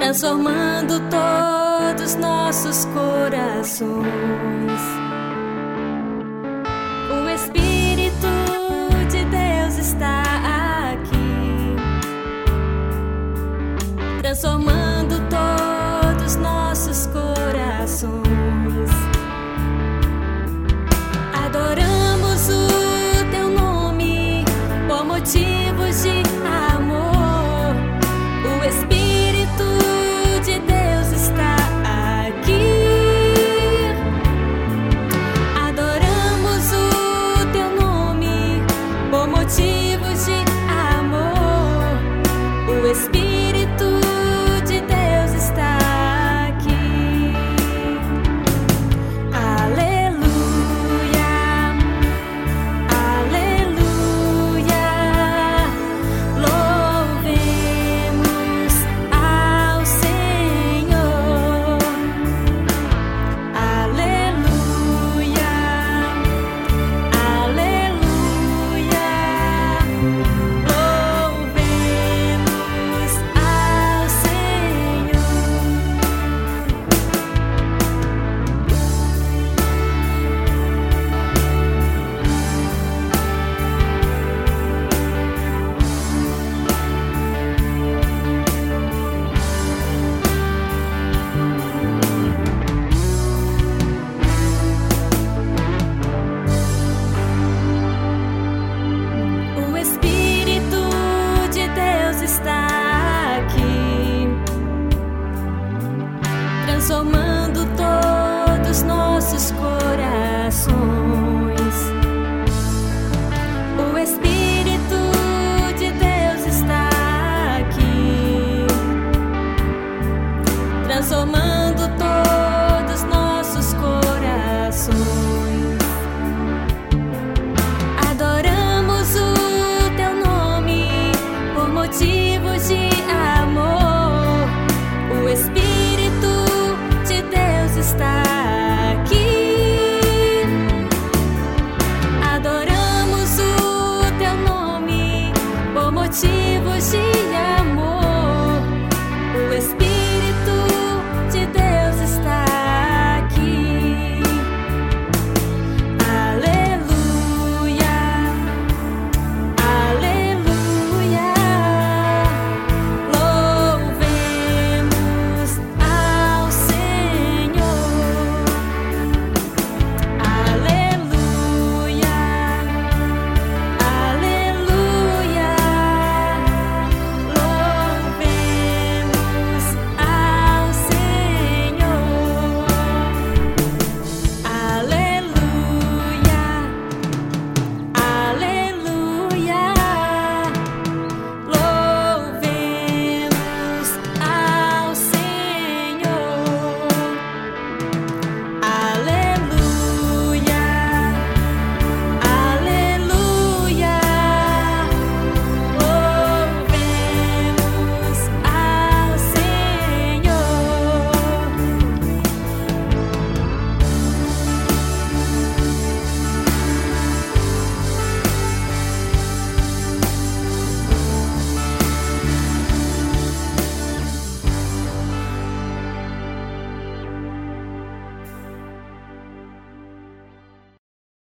transformando todos nossos corações. O Espírito de Deus está aqui, transformando todos nossos corações. Adoramos o teu nome por motivos de amor. O Espírito de Deus está aqui. Adoramos o teu nome por motivos de amor. O Espírito de Deus está aqui. Aleluia, aleluia. Louvemos ao Senhor. Aleluia, aleluia. Louvemos ao Senhor. O Espírito de Deus está aqui, transformando todos nossos corações. O Espírito de Deus está aqui, transformando todos